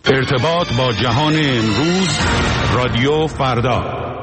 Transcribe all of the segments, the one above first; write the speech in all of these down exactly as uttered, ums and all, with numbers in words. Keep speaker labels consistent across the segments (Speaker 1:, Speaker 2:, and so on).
Speaker 1: ارتباط با جهان امروز، رادیو فردا.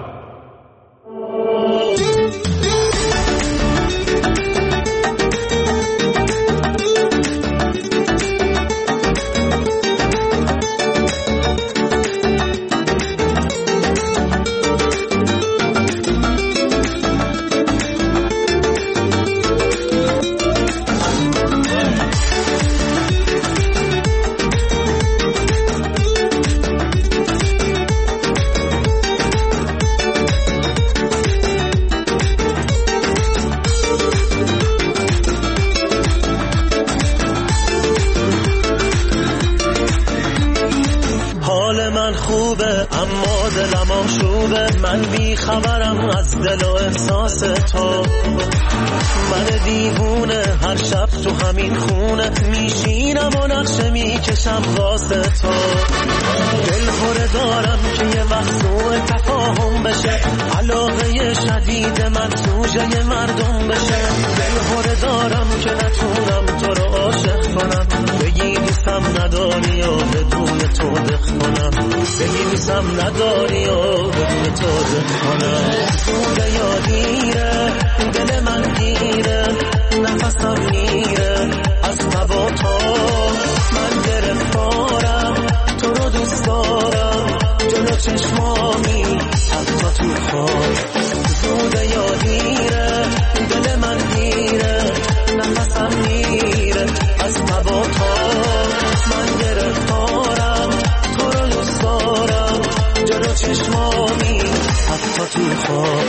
Speaker 2: من بی خبرم از دل و احساس تو، من دیوونه هر شب تو همین خونه میشینم و نقشه میکشم واسه تو. دل خوره دارم که یه وقت سوء تفاهم بشه، علاقه شدید من سوژه مردم بشه. دل خوره دارم که نتونم تو رو عاشق کنم، بگی دوستم نداری و بدون تو دق کنم، بگی دوستم نداری و بدون تو دق کنم. زوده یا دیره دل من گیره، نفسم میره از تب و تاب، من گرفتارم تو رو دوست دارم جلو چشمامی حتی تو خواب. زوده یا دیره دل من گیره، نفسم میره از تب و تاب، من گرفتارم تو رو دوست دارم جلو چشمامی حتی تو خواب.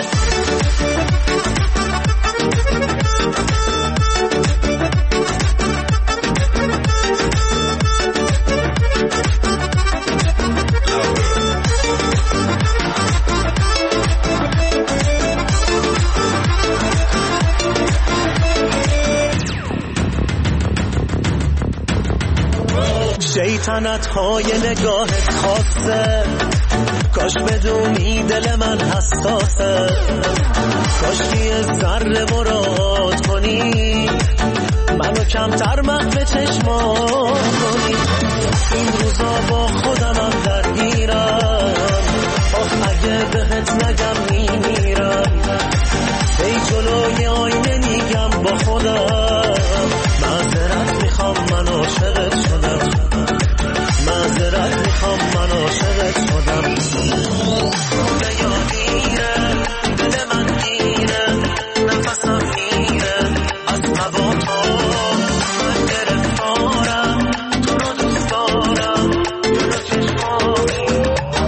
Speaker 2: شیطنت های نگاهت خاصه، کاش بدونی دل من حساسه، کاش یه ذره مراد کنی منو کمتر محو چشمان کنی. این روزا با خودمم درگیرم، آخ اگه بهت نگم میمیرم. ای جلوی آینه میگم با خودم، معذرت میخوام من عاشقت شدم، معذرت میخوام من عاشقت شدم. زوده یا دیره دل من گیره، نفسم میره از تب و تاب، من گرفتارم تو رو دوست دارم جلو چشمامی.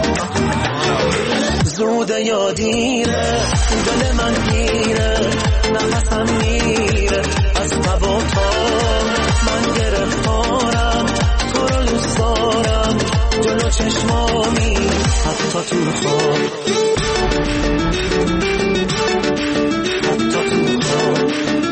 Speaker 2: زوده یا دیره دل من گیره، نفسم میره از تب و تاب، من گرفتارم تو رو دوست دارم جلو چشمامی حتی تو خواب، حتی تو خواب.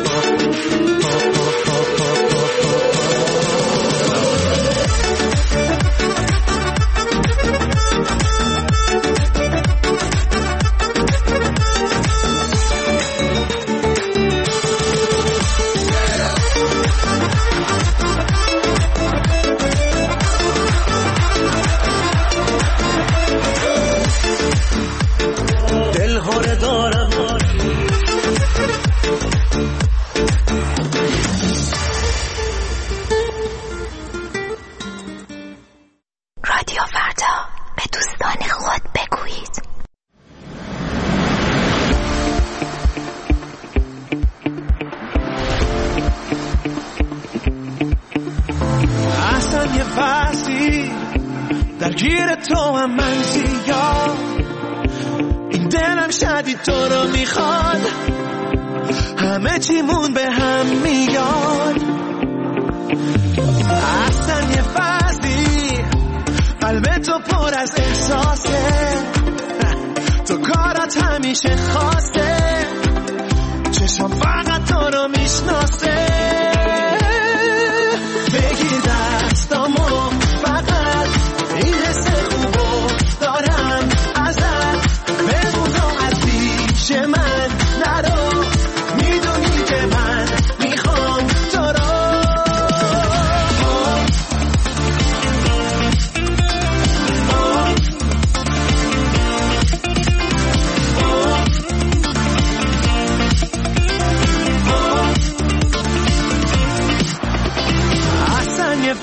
Speaker 3: درگیر تو هم من زیاد، این دلم شدید تو رو میخواد، همه چیمون به هم میاد. اصلا یه فصلی قلب تو پر از احساسه، تو کارات همیشه خاصه، چشم فقط تو رو میشناسه. بگیر دستامو فقط، این حس خوبو دارم ازت، بمون راحت پیش من نرو، میدونی که من میخوام تو رو.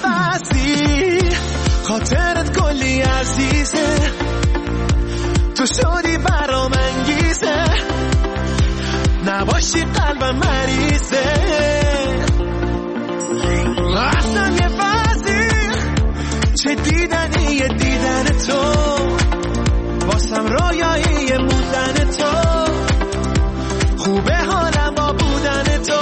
Speaker 3: نفسی خاطرت کلی عزیزه تو شدی برام انگیزه نباشی قلبم مریضه اصلا یه بعضی چه دیدنی یه دیدن تو واسم رویایی موندن تو خوبه حالم با بودن تو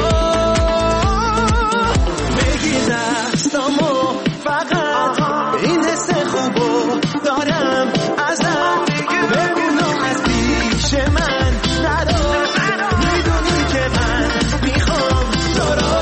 Speaker 3: بگیر دستامو فقط این حس خوبو دارم ازم بگونم از پیش من نرو میدونی که من میخوام تو رو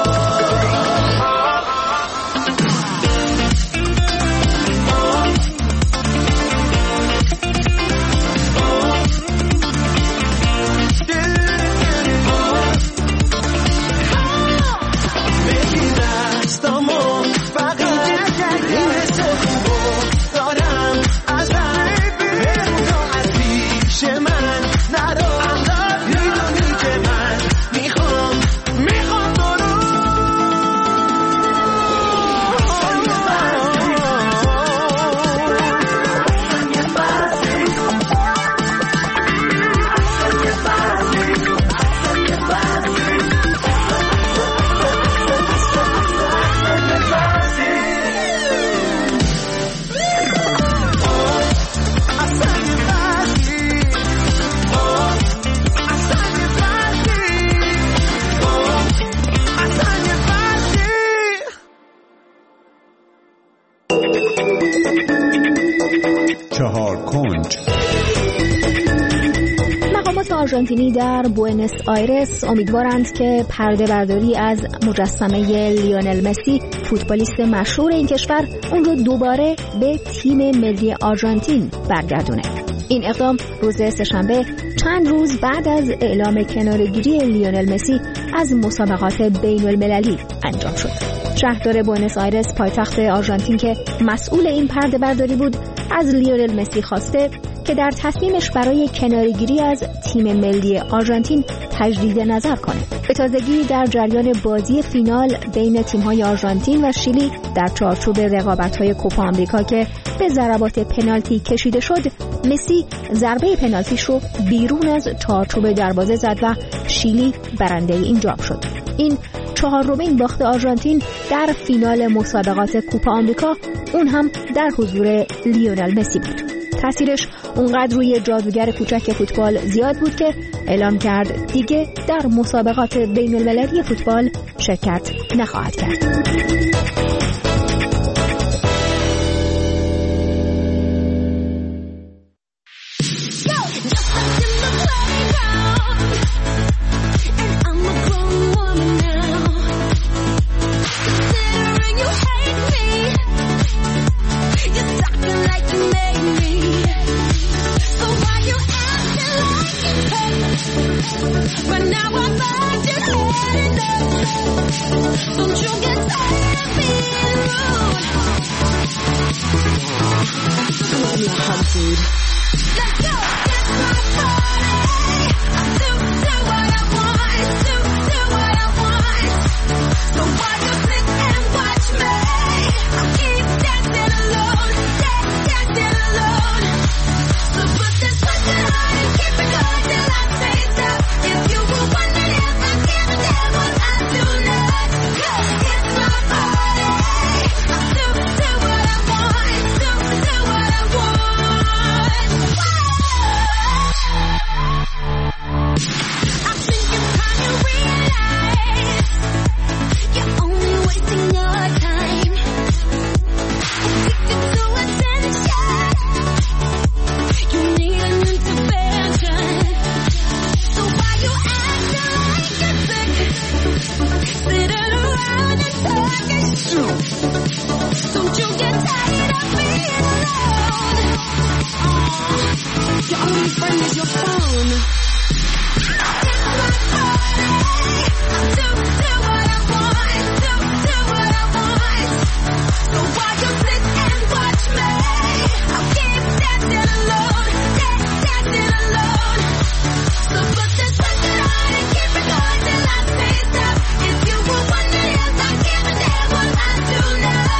Speaker 4: آرژانتینی در بوئنوس آیرس امیدوارند که پرده برداری از مجسمه لیونل مسی فوتبالیست مشهور این کشور اون رو دوباره به تیم ملی آرژانتین برگردونه. این اقدام روز سه‌شنبه چند روز بعد از اعلام کناره‌گیری لیونل مسی از مسابقات بین المللی انجام شد. شهردار بوئنوس آیرس پایتخت آرژانتین که مسئول این پرده برداری بود از لیونل مسی خواسته که در تصمیمش برای کناره‌گیری از تیم ملی آرژانتین تجدید نظر کنه. به تازگی در جریان بازی فینال بین تیم‌های آرژانتین و شیلی در چارچوب رقابت‌های کوپا آمریکا که به ضربات پنالتی کشیده شد، مسی ضربه پنالتیش رو بیرون از چارچوب دروازه زد و شیلی برنده این جام شد. این چهارمین باخت آرژانتین در فینال مسابقات کوپا آمریکا، اون هم در حضور لیونل مسی بود. تأثیرش اونقدر روی جادوگر کوچک فوتبال زیاد بود که اعلام کرد دیگه در مسابقات بین المللی فوتبال شرکت نخواهد کرد.
Speaker 5: Tonight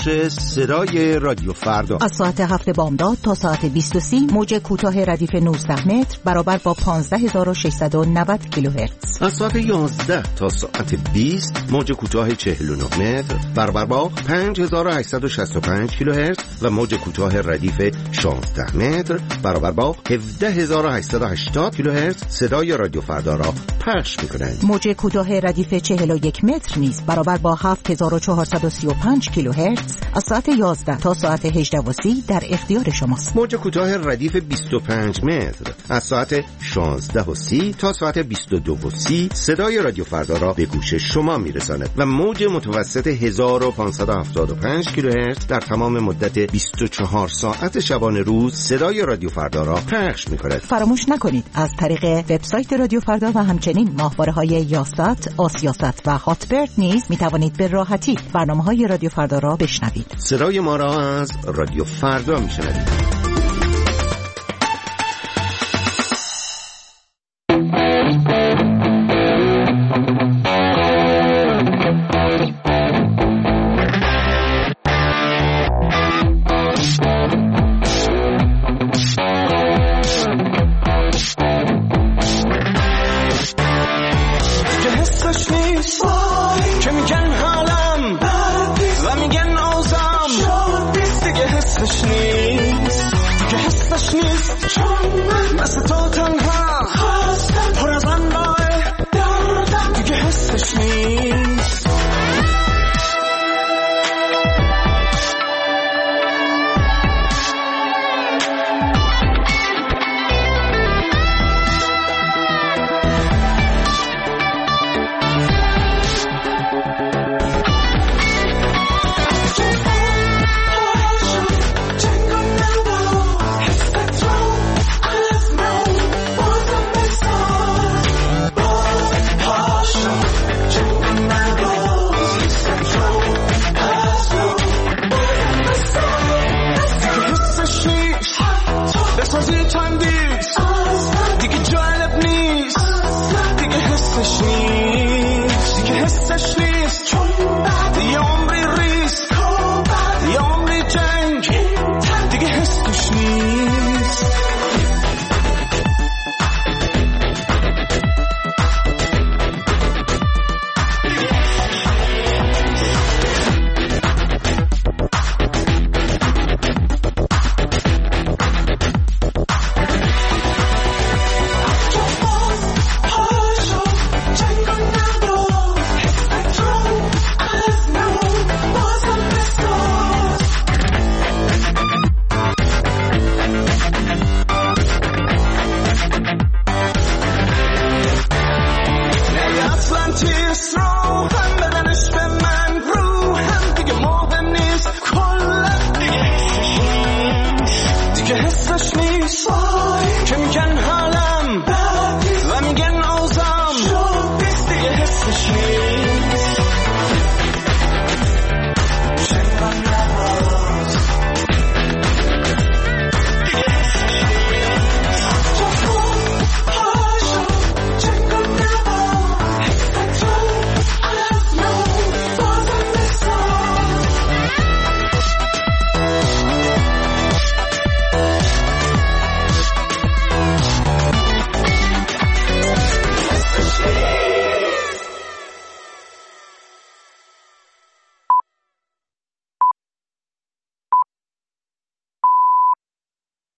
Speaker 5: بخش صدای رادیو فردا
Speaker 6: از ساعت هفت بامداد تا ساعت بیست و سی موج کوتاه ردیف نوزده متر برابر با پانزده هزار و ششصد و نود کیلوهرتز.
Speaker 5: از ساعت یازده تا ساعت بیست موج کوتاه چهل و نه متر برابر با پنج هزار و هشتصد و شصت و پنج کیلوهرتز و موج کوتاه ردیف شانزده متر برابر با هفده هزار و هشتصد و هشتاد کیلوهرتز صدای رادیو فردا را پخش می‌کنند.
Speaker 6: موج کوتاه ردیف چهل و یک متر نیز برابر با هفت هزار و چهارصد و سی و پنج کیلوهرتز از ساعت یازده تا ساعت هجده و سی در اختیار شماست.
Speaker 5: موج کوتاه ردیف بیست و پنج متر از ساعت شانزده و سی تا ساعت بیست و دو و سی صدای رادیو فردا را به گوش شما میرساند و موج متوسط هزار و پانصد و هفتاد و پنج کیلوهرتز در تمام مدت بیست و چهار ساعت شبانه روز صدای رادیو فردا را پخش می‌کند.
Speaker 6: فراموش نکنید از طریق وبسایت رادیو فردا و همچنین ماهواره‌های یاست، آسیاست و هاتبرد نیز می‌توانید به راحتی برنامه‌های رادیو فردا را بشنوید.
Speaker 5: صدای ما را از رادیو فردا می‌شنوید.
Speaker 3: که